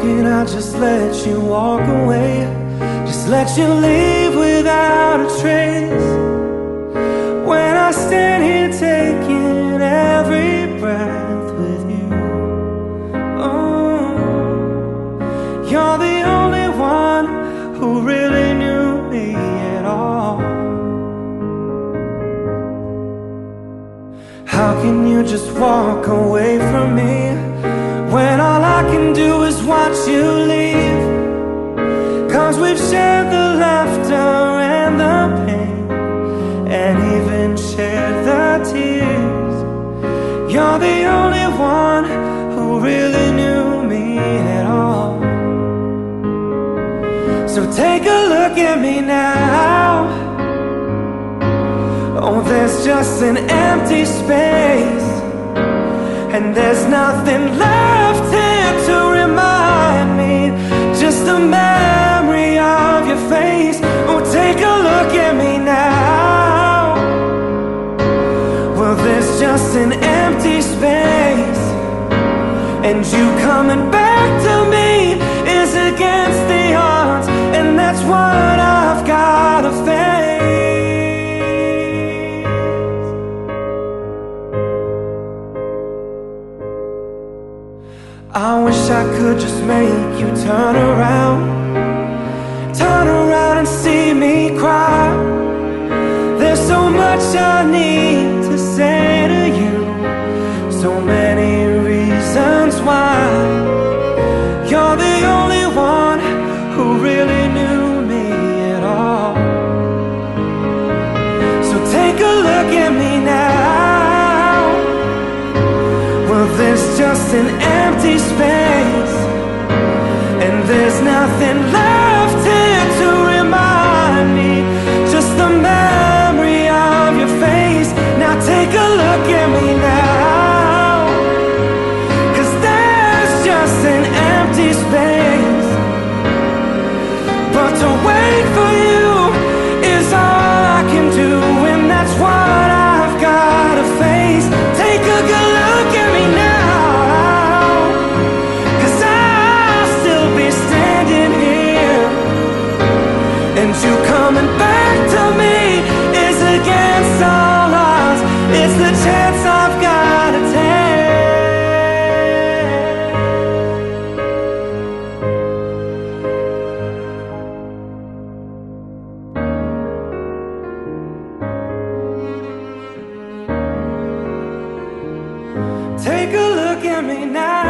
can I just let you walk away? Just let you leave without a trace. When I stand here taking every breath with you, oh, you're the only one who really knew me at all. How can you just walk away from me when all I can do is watch you leave? 'Cause we've shared the laughter and the pain, and even shared the tears. You're the only one who really knew me at all. So take a look at me now. Oh, there's just an empty space, and there's nothing left here to remind me, just the memory of your face. Oh, take a look at me now. Well, there's just an empty space, and you coming back to me is against the odds, and that's what I've gotta face. I wish I could just make you turn around and see me cry. There's so much I need to say to you, so many reasons why. You're the only one who really knew me at all. So take a look at me now. Well, there's just an empty space, and there's nothing left here to remind me, just the memory of your face. Now take a look at me now, 'cause there's just an empty space, but to wait for you is all I can do, and that's what I've gotta face. Take a good look at me now, and you coming back to me is against all odds. It's the chance I've gotta take. Take a look at me now.